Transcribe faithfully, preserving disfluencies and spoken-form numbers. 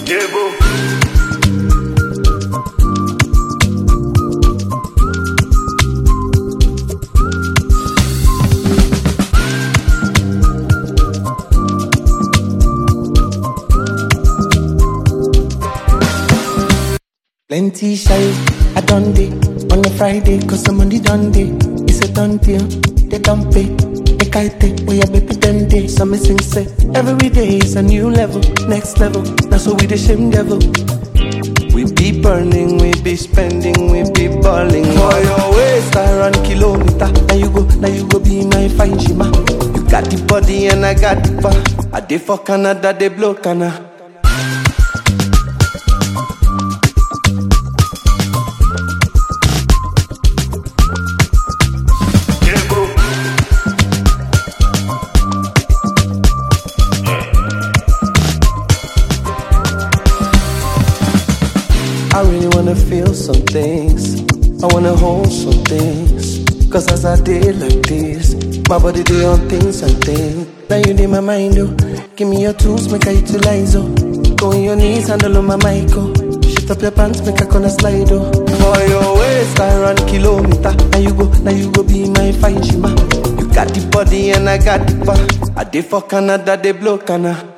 Plenty shy, I done day on a Friday, cause I'm on the done day. It's a done deal, they don't pay. They kite, we a baby ten day. So me sing say, every day is a new level, next level. That's what we the shame devil. We be burning, we be spending, we be balling. For your waist, I run kilometer. Now you go, now you go be my fine shima. You got the body and I got the bar. I dey for Canada, they blow Canada. I really wanna feel some things, I wanna hold some things. Cause as I did like this, my body do on things and things. Now you need my mind, oh. Give me your tools, make I utilize, oh. Go on your knees, handle on my mic, oh. Shift up your pants, make I gonna slide, oh. For your waist, I run kilometer. Now you go, now you go be my fine shima. You got the body and I got the bar. I dey for Canada, they blow Canada.